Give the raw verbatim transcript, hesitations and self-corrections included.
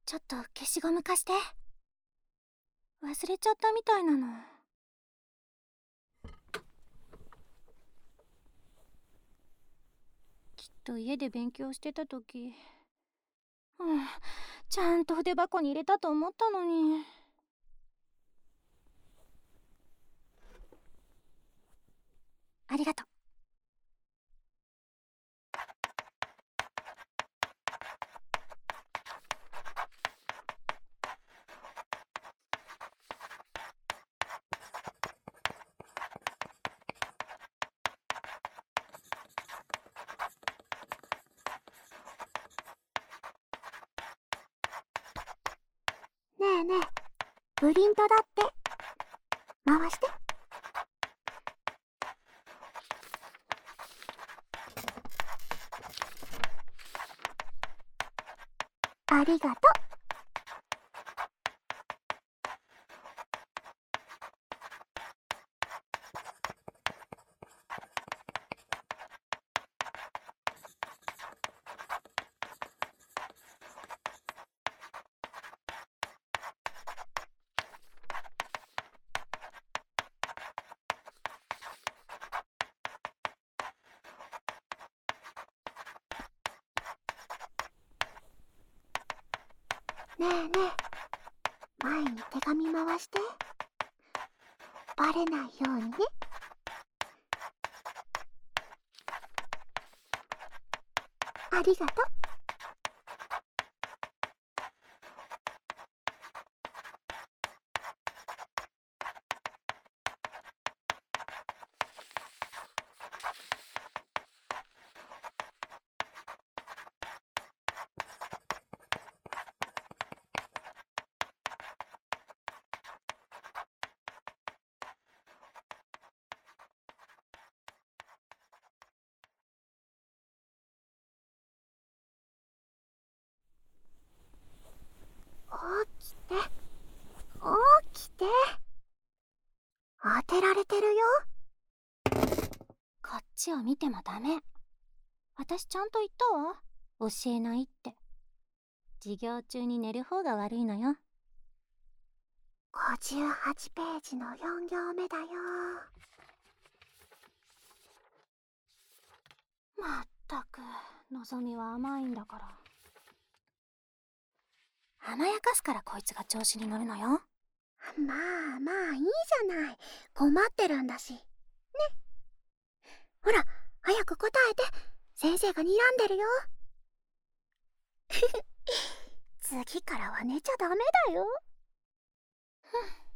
ちょっと消しゴム貸して。忘れちゃったみたいなの。きっと家で勉強してた時、うん、ちゃんと筆箱に入れたと思ったのに。ありがとう。ねえねえ、プリントだって。回して。ありがとう。ねえねえ、前に手紙回して。バレないようにね。ありがとう。起きて、起きて。当てられてるよ。こっちを見てもダメ。私ちゃんと言ったわ。教えないって。授業中に寝る方が悪いのよ。ごじゅうはちページのよん行目だよ。まったく、のぞみは甘いんだから。甘やかすからこいつが調子に乗るのよ。まあまあいいじゃない。困ってるんだし。ね。ほら、早く答えて。先生が睨んでるよ。次からは寝ちゃダメだよ。ふん。